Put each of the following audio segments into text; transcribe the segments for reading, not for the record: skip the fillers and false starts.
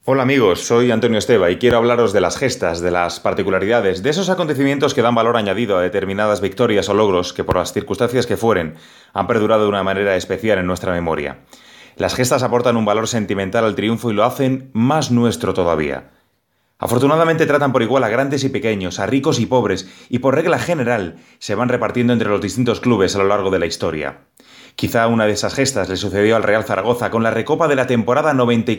Hola amigos, soy Antonio Esteba y quiero hablaros de las gestas, de las particularidades, de esos acontecimientos que dan valor añadido a determinadas victorias o logros que por las circunstancias que fueren han perdurado de una manera especial en nuestra memoria. Las gestas aportan un valor sentimental al triunfo y lo hacen más nuestro todavía. Afortunadamente tratan por igual a grandes y pequeños, a ricos y pobres, y por regla general se van repartiendo entre los distintos clubes a lo largo de la historia. Quizá una de esas gestas le sucedió al Real Zaragoza con la recopa de la temporada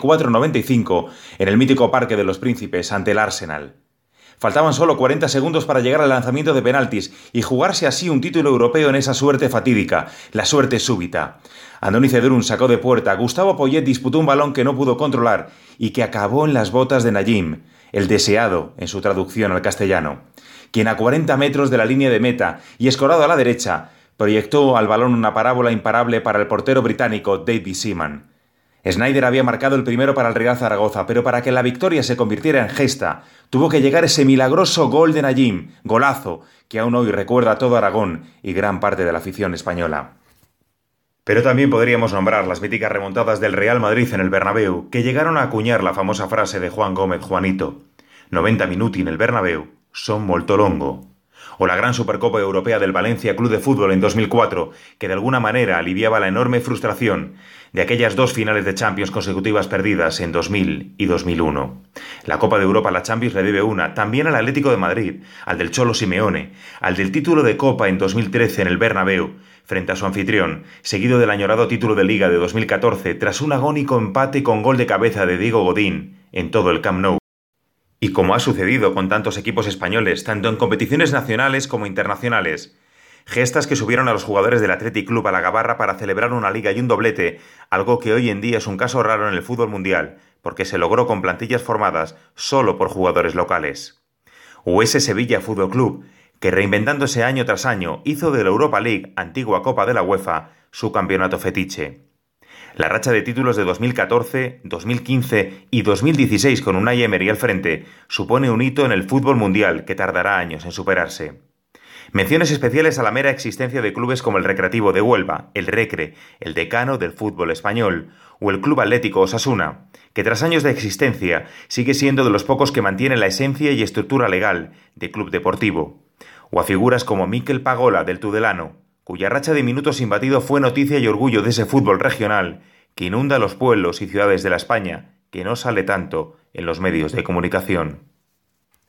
94-95 en el mítico Parque de los Príncipes ante el Arsenal. Faltaban solo 40 segundos para llegar al lanzamiento de penaltis y jugarse así un título europeo en esa suerte fatídica, la suerte súbita. Andoni Cedrún sacó de puerta, Gustavo Poyet disputó un balón que no pudo controlar y que acabó en las botas de Najim, el deseado en su traducción al castellano, quien a 40 metros de la línea de meta y escorado a la derecha, proyectó al balón una parábola imparable para el portero británico David Seaman. Snyder había marcado el primero para el Real Zaragoza, pero para que la victoria se convirtiera en gesta, tuvo que llegar ese milagroso gol de Najim, golazo, que aún hoy recuerda a todo Aragón y gran parte de la afición española. Pero también podríamos nombrar las míticas remontadas del Real Madrid en el Bernabéu, que llegaron a acuñar la famosa frase de Juan Gómez Juanito: 90 minuti en el Bernabéu son molto longo. O la gran Supercopa Europea del Valencia Club de Fútbol en 2004, que de alguna manera aliviaba la enorme frustración de aquellas dos finales de Champions consecutivas perdidas en 2000 y 2001. La Copa de Europa a la Champions le debe una, también al Atlético de Madrid, al del Cholo Simeone, al del título de Copa en 2013 en el Bernabéu, frente a su anfitrión, seguido del añorado título de Liga de 2014 tras un agónico empate con gol de cabeza de Diego Godín en todo el Camp Nou. Y como ha sucedido con tantos equipos españoles, tanto en competiciones nacionales como internacionales, gestas que subieron a los jugadores del Athletic Club a la gabarra para celebrar una liga y un doblete, algo que hoy en día es un caso raro en el fútbol mundial, porque se logró con plantillas formadas solo por jugadores locales. O ese Sevilla Fútbol Club, que reinventándose año tras año hizo de la Europa League, antigua Copa de la UEFA, su campeonato fetiche. La racha de títulos de 2014, 2015 y 2016 con Unai Emery al frente supone un hito en el fútbol mundial que tardará años en superarse. Menciones especiales a la mera existencia de clubes como el Recreativo de Huelva, el Recre, el decano del fútbol español, o el Club Atlético Osasuna, que tras años de existencia sigue siendo de los pocos que mantiene la esencia y estructura legal de club deportivo, o a figuras como Mikel Pagola del Tudelano, cuya racha de minutos sin batido fue noticia y orgullo de ese fútbol regional que inunda los pueblos y ciudades de la España, que no sale tanto en los medios de comunicación.